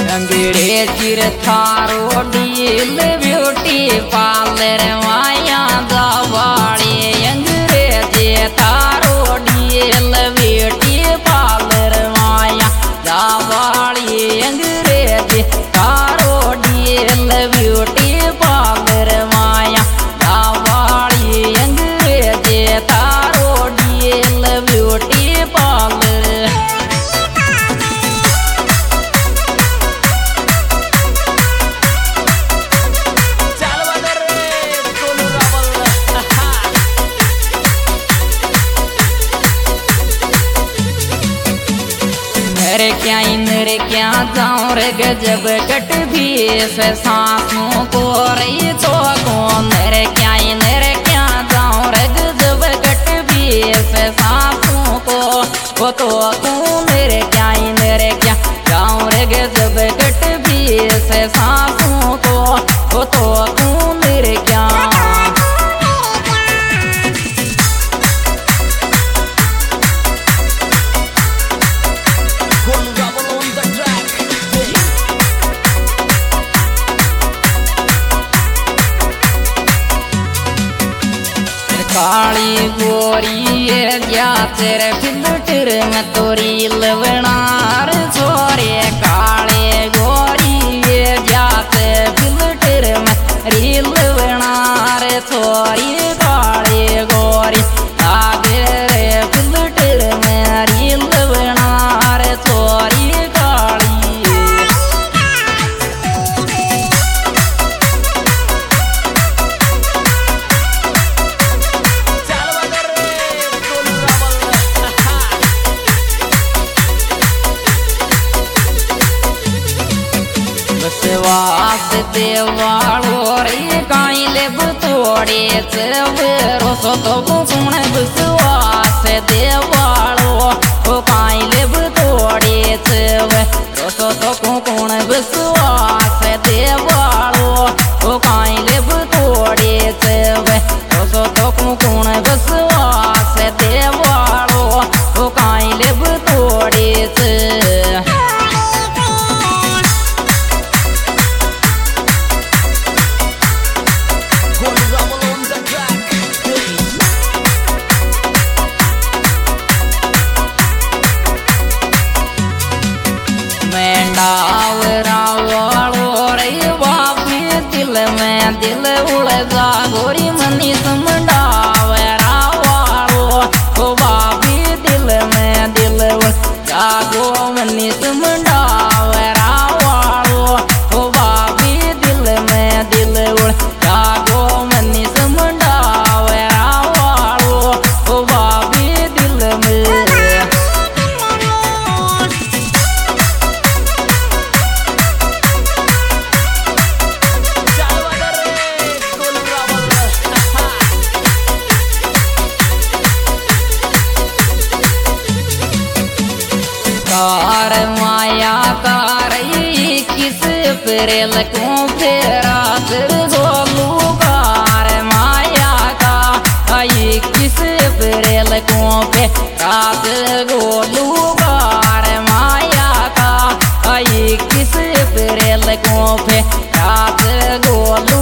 अंग्रेजी थारो डील ब्यूटी पार्लर माया दवाड़ी अंग्रेजी थारो डील ब्यूटी पार्लर माया दवाड़ी अंग्रेजी थारो डील ब्यूटी पार्लर माया दवाड़ी अंग्रेजी थारो डील ब्यूटी पार्लर। मेरे क्या जाऊं रे गजब कट भी से सांसों को रही तो कौन मेरे क्या जाऊं रे गजब कट भी से सांसों को वो तो तू मेरे क्या जाऊं रे गजब कट भी से सांसों को वो तो तू मेरे क्या। काली गोरी या तेरे फिल्टर में तोरी लवनार छोरे काले गोरी या तेरे फिल्टर में रील बनार छोरी काले गोरी आगे रे फिल्टर में रील बनार छोरी काली। वास देवाड़ो रे काई लेब तोड़े चेवरो सो तो सुन विश्वास देवाड़ो ओ काई लेब तोड़े चेवरो सो तो कौन विश्वास देवाड़ो ओ काई लेब तोड़े चेवरो सो तो कौन विश्वास देवाड़ो ओ काई लेब तोड़े दिल उड़जा गोरी मनी समडावरा वालो ओ बाबी दिल में दिल उड़जा गो मनी समडावरा वालो ओ बाबी दिल में दिल उड़जा गो मनी समडावरा वालो ओ बाबी दिल में। कार माया कार किस प्रेल को फेरा फिर गोलू कार माया का आई किस प्रेल को फेरा फिर गोलू कार माया का आई किस प्रेल को फेरा फिर गोलू